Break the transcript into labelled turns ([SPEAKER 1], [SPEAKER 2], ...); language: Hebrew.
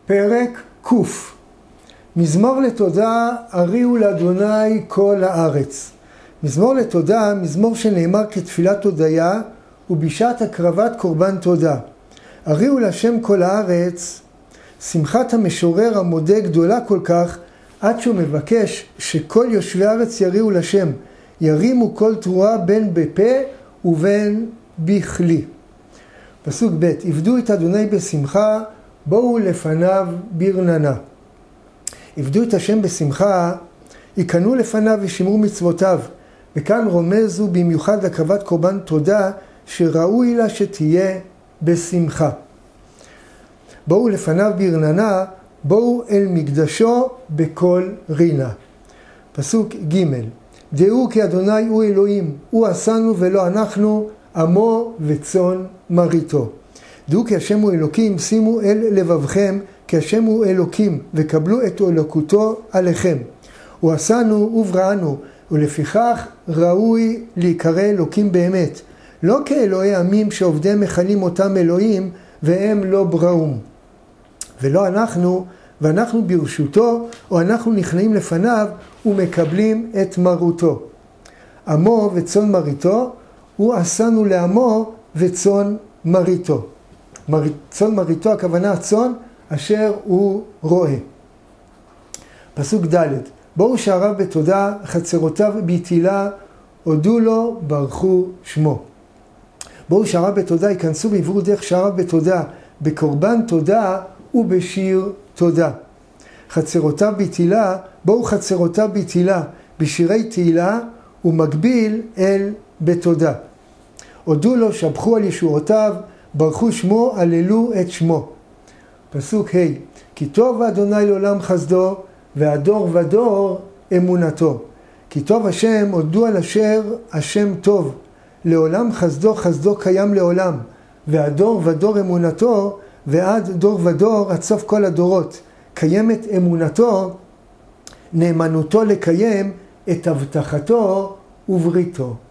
[SPEAKER 1] פרק ק. מזמור לתודה, הריעו לאדוני כל הארץ. מזמור לתודה, מזמור שנאמר כתפילת הודיה, ובשעת הקרבת קורבן תודה. הריעו להשם כל הארץ, שמחת המשורר המודה גדולה כל כך, עד שהוא מבקש שכל יושבי הארץ יריעו לשם, ירימו כל תרועה בין בפה ובין בכלי. פסוק ב' עבדו את אדוני בשמחה, בואו לפניו ברננה. עבדו את השם בשמחה, יקנו לפניו ושמרו מצוותיו. וכאן רומז הוא במיוחד להקרבת קורבן תודה, שראוי לה שתהיה בשמחה. בואו לפניו ברננה, בואו אל מקדשו בכל רינה. פסוק ג' דעו כי אדוני הוא אלוהים, הוא עשנו ולא אנחנו, עמו וצאן מרעיתו. דעו כי השם הוא אלוקים, שימו אל לבבכם, כי השם הוא אלוקים, וקבלו את אלוקותו עליכם. הוא עשנו ובראנו, ולפיכך ראוי להיקרא אלוקים באמת. לא כאלוהי עמים שעובדיהם מכנים אותם אלוהים, והם לא בראום. ולא אנחנו, ואנחנו ברשותו, או אנחנו נכנעים לפניו, ומקבלים את מרותו. עמו וצאן מרעיתו, הוא עשנו לעמו וצאן מרעיתו. צאן מרעיתו, הכוונה הצאן, אשר הוא רואה. פסוק ד' בואו שעריו בתודה, חצרותיו בתהילה, הודו לו, ברכו שמו. בואו שעריו בתודה, ייכנסו ועברו דרך שעריו בתודה, בקורבן תודה ובשיר תודה. חצרותיו בתהילה, בואו חצרותיו בתהילה, בשירי תהילה ומקביל אל בתודה. הודו לו, שבחו על ישועותיו, ברכו שמו, הללו את שמו. פסוק ה' כי טוב אדוני לעולם חסדו, והדור ודור אמונתו. כי טוב השם, הודו על אשר השם טוב. לעולם חסדו, חסדו קיים לעולם. והדור ודור אמונתו, ועד דור ודור, עד סוף כל הדורות. קיימת אמונתו, נאמנותו לקיים את הבטחתו ובריתו.